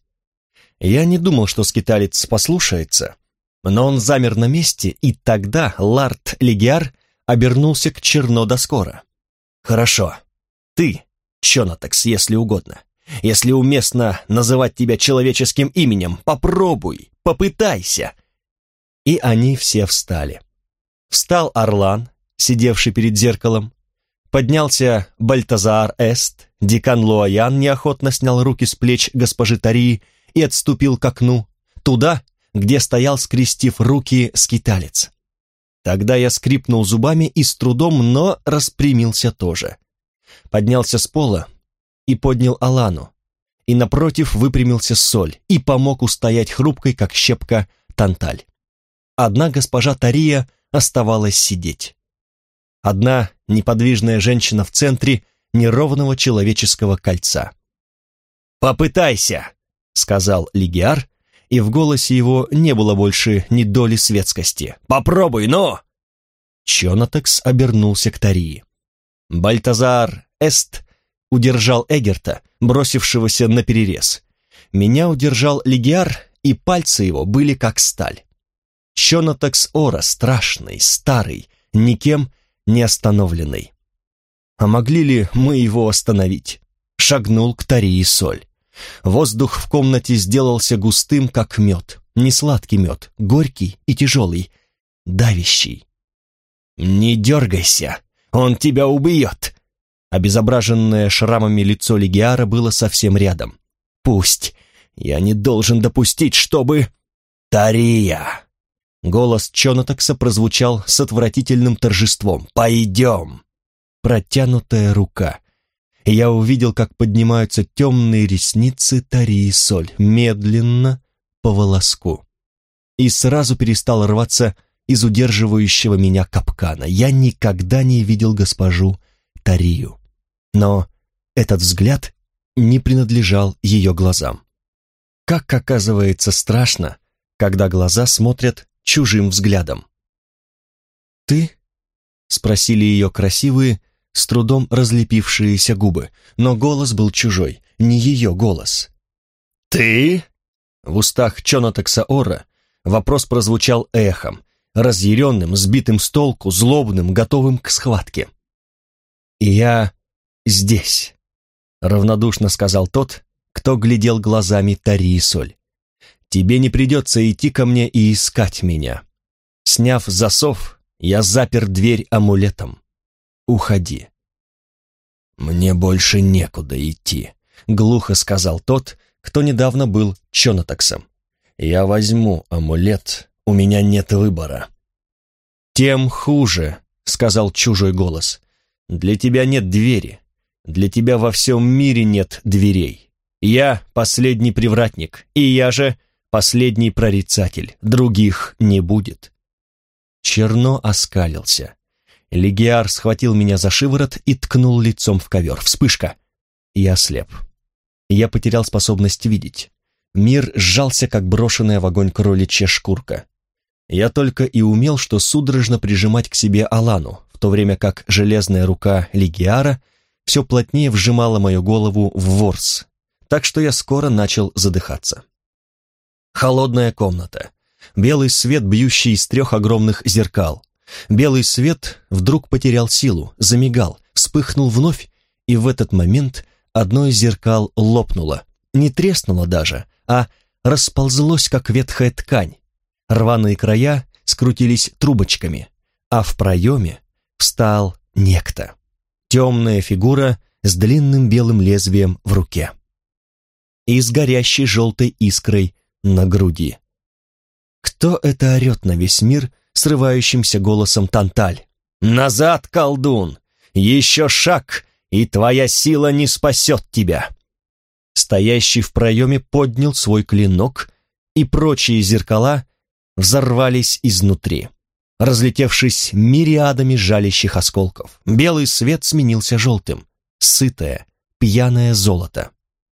Я не думал, что скиталец послушается, но он замер на месте, и тогда лорд Легиар обернулся к Черно да скоро. «Хорошо, ты, Чонотекс, если угодно. Если уместно называть тебя человеческим именем, попробуй, попытайся». И они все встали. Встал Орлан, сидевший перед зеркалом. Поднялся Бальтазар Эст, декан Луаян неохотно снял руки с плеч госпожи Тарии и отступил к окну, туда, где стоял, скрестив руки, скиталец. Тогда я скрипнул зубами и с трудом, но распрямился тоже. Поднялся с пола и поднял Алану, и напротив выпрямился Соль и помог устоять хрупкой, как щепка, Танталь. Одна госпожа Тария оставалась сидеть. Одна неподвижная женщина в центре неровного человеческого кольца. «Попытайся», — сказал Легиар, и в голосе его не было больше ни доли светскости. «Попробуй, но!» Чонотекс обернулся к Тарии. Бальтазар Эст удержал Эгерта, бросившегося на перерез. Меня удержал Легиар, и пальцы его были как сталь. Чонотекс Ора, страшный, старый, никем не остановленный. А могли ли мы его остановить? Шагнул к Тарии Соль. Воздух в комнате сделался густым, как мед. Не сладкий мед, горький и тяжелый, давящий. «Не дергайся, он тебя убьет!» Обезображенное шрамами лицо Легиара было совсем рядом. «Пусть! Я не должен допустить, чтобы...» «Тария!» Голос Чонотекса прозвучал с отвратительным торжеством. «Пойдем!» Протянутая рука. Я увидел, как поднимаются темные ресницы Тарии Соль, медленно, по волоску. И сразу перестал рваться из удерживающего меня капкана. Я никогда не видел госпожу Тарию. Но этот взгляд не принадлежал ее глазам. Как оказывается страшно, когда глаза смотрят чужим взглядом. «Ты?» — спросили ее красивые, с трудом разлепившиеся губы, но голос был чужой, не ее голос. «Ты?» В устах Чонатекса Ора вопрос прозвучал эхом, разъяренным, сбитым с толку, злобным, готовым к схватке. «И я здесь», — равнодушно сказал тот, кто глядел глазами Тарии Соль. «Тебе не придется идти ко мне и искать меня. Сняв засов, я запер дверь амулетом. Уходи». «Мне больше некуда идти», — глухо сказал тот, кто недавно был Чонатексом. «Я возьму амулет, у меня нет выбора». «Тем хуже», — сказал чужой голос. «Для тебя нет двери, для тебя во всем мире нет дверей. Я последний привратник, и я же последний прорицатель, других не будет». Черно оскалился. Лигиар схватил меня за шиворот и ткнул лицом в ковер. Вспышка. Я ослеп. Я потерял способность видеть. Мир сжался, как брошенная в огонь кроличья шкурка. Я только и умел, что судорожно прижимать к себе Алану, в то время как железная рука Лигиара все плотнее вжимала мою голову в ворс, так что я скоро начал задыхаться. Холодная комната. Белый свет, бьющий из 3 огромных зеркал. Белый свет вдруг потерял силу, замигал, вспыхнул вновь, и в этот момент одно из зеркал лопнуло, не треснуло даже, а расползлось, как ветхая ткань. Рваные края скрутились трубочками, а в проеме встал некто. Темная фигура с длинным белым лезвием в руке и с горящей желтой искрой на груди. Кто это орет на весь мир срывающимся голосом Танталь? «Назад, колдун! Еще шаг, и твоя сила не спасет тебя!» Стоящий в проеме поднял свой клинок, и прочие зеркала взорвались изнутри, разлетевшись мириадами жалящих осколков. Белый свет сменился желтым, сытое, пьяное золото.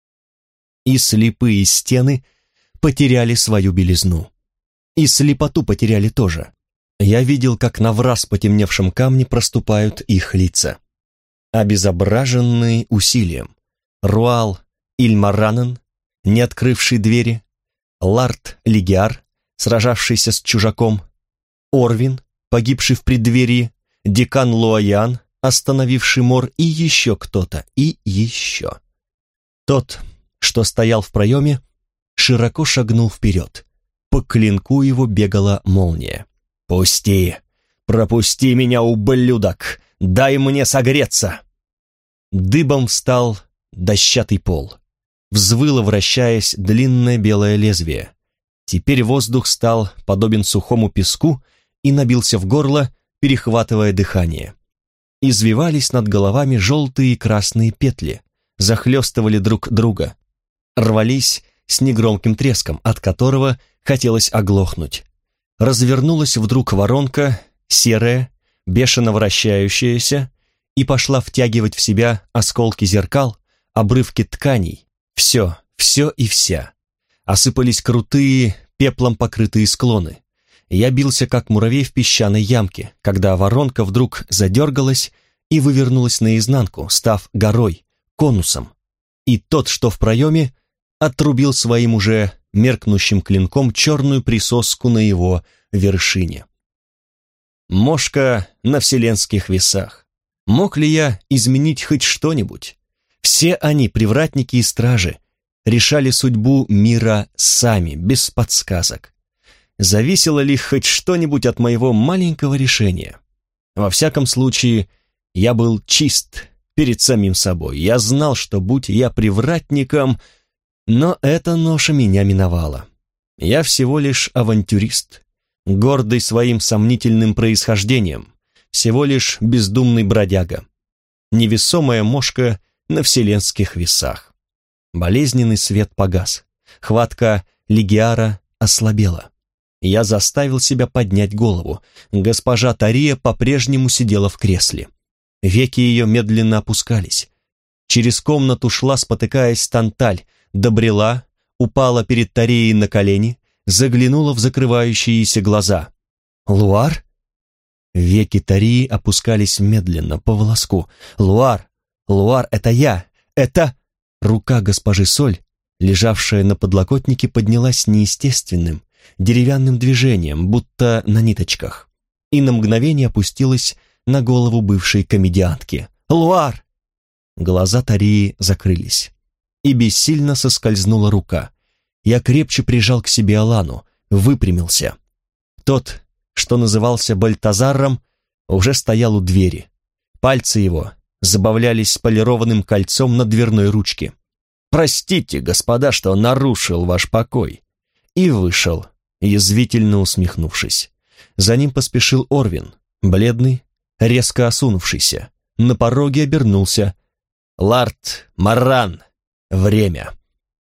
И слепые стены потеряли свою белизну. И слепоту потеряли тоже. Я видел, как на враз потемневшем камне проступают их лица. Обезображенные усилием. Руал Ильмаранен, не открывший двери, Лард Лигиар, сражавшийся с чужаком, Орвин, погибший в преддверии, декан Луаян, остановивший мор, и еще кто-то, и еще. Тот, что стоял в проеме, широко шагнул вперед. По клинку его бегала молния. «Пусти! Пропусти меня, ублюдок! Дай мне согреться!» Дыбом встал дощатый пол. Взвыло, вращаясь, длинное белое лезвие. Теперь воздух стал подобен сухому песку и набился в горло, перехватывая дыхание. Извивались над головами желтые и красные петли, захлестывали друг друга, рвались с негромким треском, от которого хотелось оглохнуть. Развернулась вдруг воронка, серая, бешено вращающаяся, и пошла втягивать в себя осколки зеркал, обрывки тканей, все и вся. Осыпались крутые, пеплом покрытые склоны. Я бился, как муравей в песчаной ямке, когда воронка вдруг задергалась и вывернулась наизнанку, став горой, конусом. И тот, что в проеме, отрубил своим уже меркнущим клинком черную присоску на его вершине. Мошка на вселенских весах. Мог ли я изменить хоть что-нибудь? Все они, привратники и стражи, решали судьбу мира сами, без подсказок. Зависело ли хоть что-нибудь от моего маленького решения? Во всяком случае, я был чист перед самим собой. Я знал, что будь я привратником, но эта ноша меня миновала. Я всего лишь авантюрист, гордый своим сомнительным происхождением, всего лишь бездумный бродяга, невесомая мошка на вселенских весах. Болезненный свет погас, хватка Лигиара ослабела. Я заставил себя поднять голову. Госпожа Тария по-прежнему сидела в кресле. Веки ее медленно опускались. Через комнату шла, спотыкаясь, Танталь, добрела, упала перед Тарией на колени, заглянула в закрывающиеся глаза. «Луар?» Веки Тарии опускались медленно, по волоску. «Луар! Луар, это я! Это...» Рука госпожи Соль, лежавшая на подлокотнике, поднялась неестественным, деревянным движением, будто на ниточках, и на мгновение опустилась на голову бывшей комедиантки. «Луар!» Глаза Тарии закрылись, и бессильно соскользнула рука. Я крепче прижал к себе Алану, выпрямился. Тот, что назывался Бальтазаром, уже стоял у двери. Пальцы его забавлялись с полированным кольцом на дверной ручке. «Простите, господа, что нарушил ваш покой». И вышел, язвительно усмехнувшись. За ним поспешил Орвин, бледный, резко осунувшийся. На пороге обернулся. «Лард Марран, время!»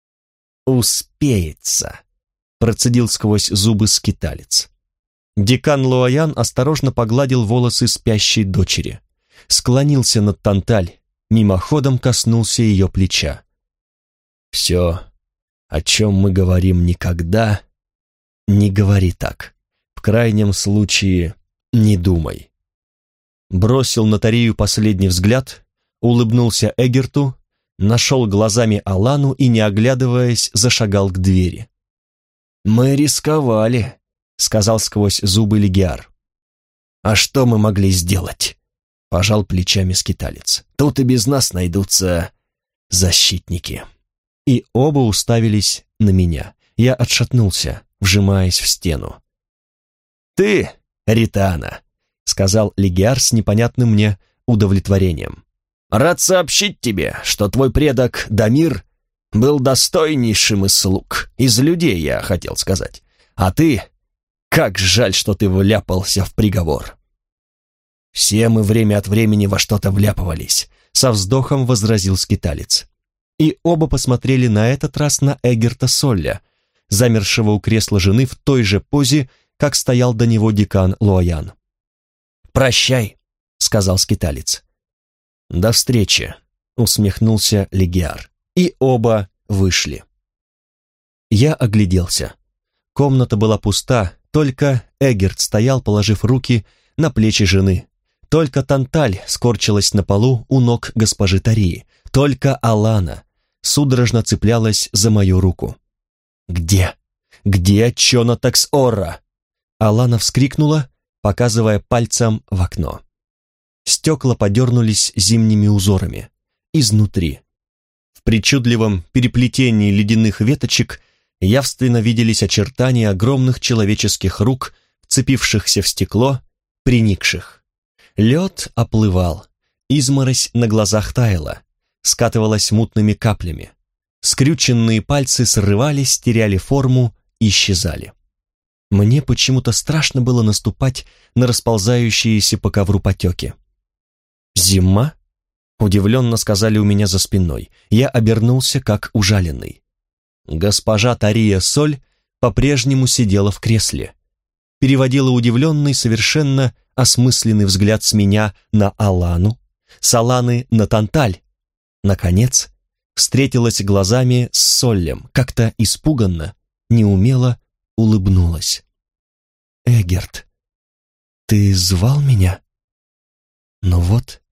«Успеется», — процедил сквозь зубы скиталец. Декан Луаян осторожно погладил волосы спящей дочери, склонился над Танталь, мимоходом коснулся ее плеча. «Все, о чем мы говорим никогда, не говори так. В крайнем случае, не думай». Бросил на Тарию последний взгляд, улыбнулся Эгерту, нашел глазами Алану и, не оглядываясь, зашагал к двери. «Мы рисковали», — сказал сквозь зубы Легиар. «А что мы могли сделать?» — пожал плечами скиталец. «Тут и без нас найдутся защитники». И оба уставились на меня. Я отшатнулся, вжимаясь в стену. «Ты, Ритана», — сказал Легиар с непонятным мне удовлетворением. «Рад сообщить тебе, что твой предок Дамир был достойнейшим из слуг, из людей, я хотел сказать. А ты, как жаль, что ты вляпался в приговор». «Все мы время от времени во что-то вляпывались», — со вздохом возразил скиталец. И оба посмотрели на этот раз на Эгерта Солля, замершего у кресла жены в той же позе, как стоял до него декан Луаян. «Прощай», — сказал скиталец. «До встречи», — усмехнулся Легиар. И оба вышли. Я огляделся. Комната была пуста, только Эгерт стоял, положив руки на плечи жены. Только Танталь скорчилась на полу у ног госпожи Тарии. Только Алана судорожно цеплялась за мою руку. «Где? Где Чонатекс Орра?» Алана вскрикнула, показывая пальцем в окно. Стекла подернулись зимними узорами. Изнутри. В причудливом переплетении ледяных веточек явственно виделись очертания огромных человеческих рук, вцепившихся в стекло, приникших. Лед оплывал, изморозь на глазах таяла, скатывалась мутными каплями. Скрюченные пальцы срывались, теряли форму, исчезали. Мне почему-то страшно было наступать на расползающиеся по ковру потеки. «Зима?» — удивленно сказали у меня за спиной. Я обернулся, как ужаленный. Госпожа Тария Соль по-прежнему сидела в кресле, переводила удивленный, совершенно осмысленный взгляд с меня на Алану, с Аланы на Танталь. Наконец, встретилась глазами с Соллем, как-то испуганно, неумело улыбнулась. «Эгерт, ты звал меня?» Ну вот,